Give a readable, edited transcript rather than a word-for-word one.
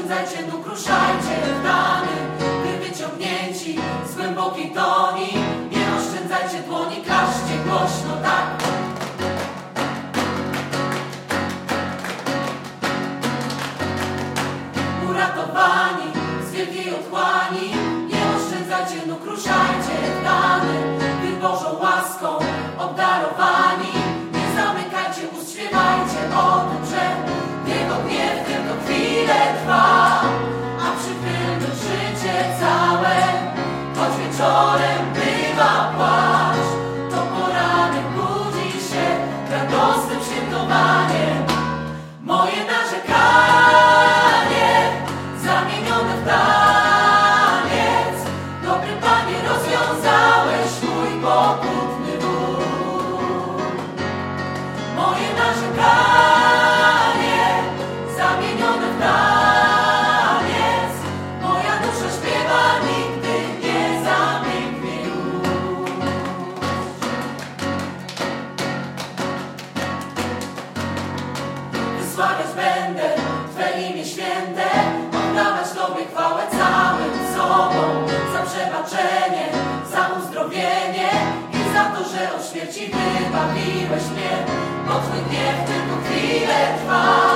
oszczędzajcie nóg, ruszajcie w damy, by wyciągnięci z głębokiej toni. Nie oszczędzajcie dłoni, klaszcie głośno, tak. Uratowani z wielkiej otchłani, nie oszczędzajcie nóg, ruszajcie w damy, by Bożą łaską obdarowani. Nie zamykajcie ust, śpiewajcie o tym, że Jego gniew tylko chwilę trwa, a przychylny życie całe, choć wieczorem bywa płacz, to poranek budzi się radosnym świętowaniem. Moje narzekanie zamienione w taniec, dobry Panie, rozwiązałeś mój pokutny ból. Moje narzekanie zamienione w taniec, moja dusza śpiewa, nigdy nie zamilknie już. Wysławiać będę Twe imię święte, oddawać Tobie chwałę całym sobą, za przebaczenie, za uzdrowienie i za to, że od śmierci wybawiłeś mnie, bo Twój gniew tylko chwilę trwa.